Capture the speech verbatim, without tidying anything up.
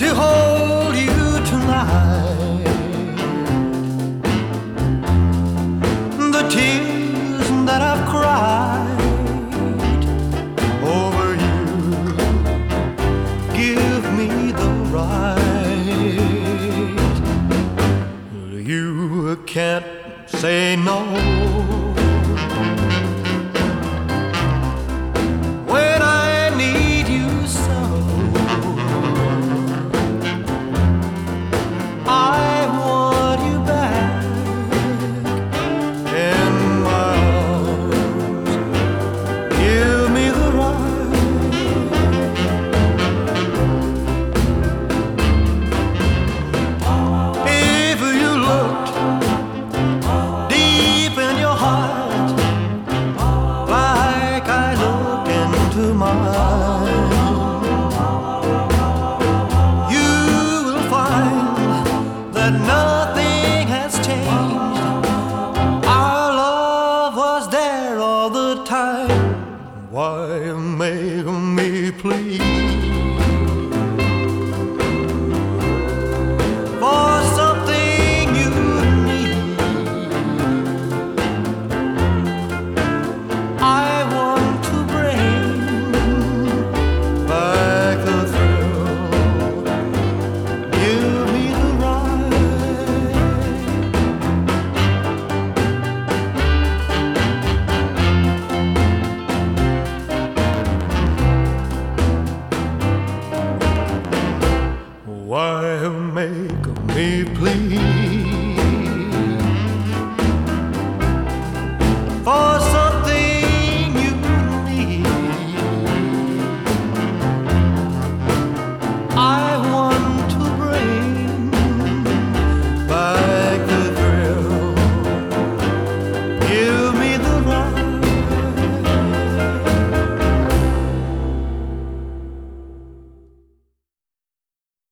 to hold you tonight. The tears that I've cried over you give me the right. You can't say no when I need you so. I want you back in my arms. Give me the right. If you looked deep in your heart like I look into mine, you will find that nothing has changed. Our love was there all the time. Why make me please?